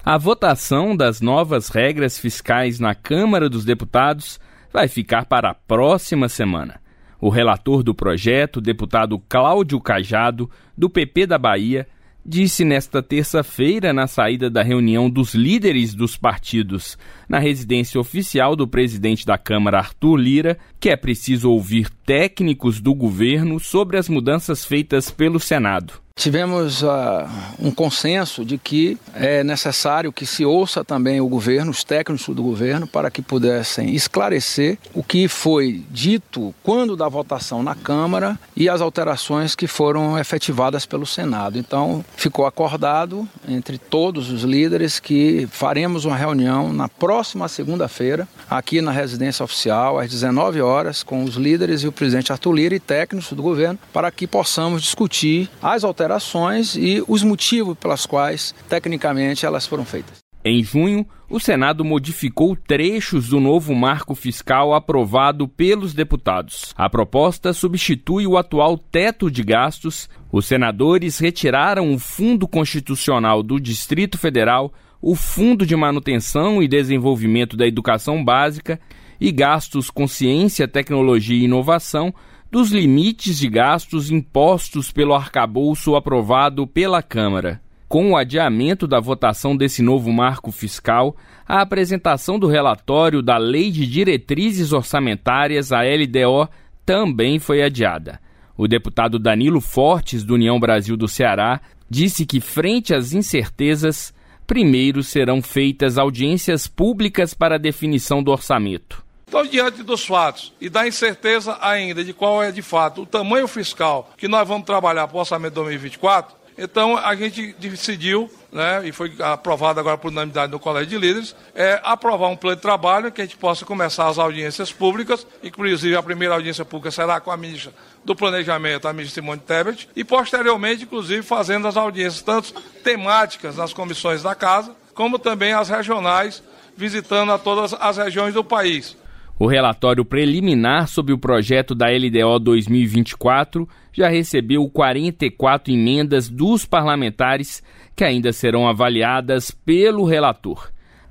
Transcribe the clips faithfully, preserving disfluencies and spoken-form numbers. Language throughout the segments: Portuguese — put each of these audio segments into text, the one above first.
A votação das novas regras fiscais na Câmara dos Deputados vai ficar para a próxima semana. O relator do projeto, deputado Cláudio Cajado, do P P da Bahia, disse nesta terça-feira, na saída da reunião dos líderes dos partidos na residência oficial do presidente da Câmara, Arthur Lira, que é preciso ouvir técnicos do governo sobre as mudanças feitas pelo Senado. Tivemos uh, um consenso de que é necessário que se ouça também o governo, os técnicos do governo, para que pudessem esclarecer o que foi dito quando da votação na Câmara e as alterações que foram efetivadas pelo Senado. Então, ficou acordado entre todos os líderes que faremos uma reunião na próxima segunda-feira, aqui na residência oficial, às dezenove horas, com os líderes e o presidente Arthur Lira e técnicos do governo, para que possamos discutir as alterações alterações e os motivos pelas quais, tecnicamente, elas foram feitas. Em junho, o Senado modificou trechos do novo marco fiscal aprovado pelos deputados. A proposta substitui o atual teto de gastos. Os senadores retiraram o Fundo Constitucional do Distrito Federal, o Fundo de Manutenção e Desenvolvimento da Educação Básica e gastos com ciência, tecnologia e inovação dos limites de gastos impostos pelo arcabouço aprovado pela Câmara. Com o adiamento da votação desse novo marco fiscal, a apresentação do relatório da Lei de Diretrizes Orçamentárias, a L D O, também foi adiada. O deputado Danilo Fortes, do União Brasil do Ceará, disse que, frente às incertezas, primeiro serão feitas audiências públicas para a definição do orçamento. Então, diante dos fatos e da incerteza ainda de qual é, de fato, o tamanho fiscal que nós vamos trabalhar para o orçamento de dois mil e vinte e quatro, então a gente decidiu, né, e foi aprovado agora por unanimidade no Colégio de Líderes, é, aprovar um plano de trabalho que a gente possa começar as audiências públicas, inclusive a primeira audiência pública será com a ministra do Planejamento, a ministra Simone Tebet, e posteriormente, inclusive, fazendo as audiências tanto temáticas nas comissões da Casa, como também as regionais, visitando a todas as regiões do país. O relatório preliminar sobre o projeto da L D O dois mil e vinte e quatro já recebeu quarenta e quatro emendas dos parlamentares que ainda serão avaliadas pelo relator.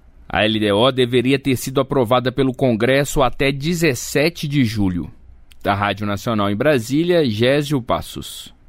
A L D O deveria ter sido aprovada pelo Congresso até dezessete de julho. Da Rádio Nacional em Brasília, Gésio Passos.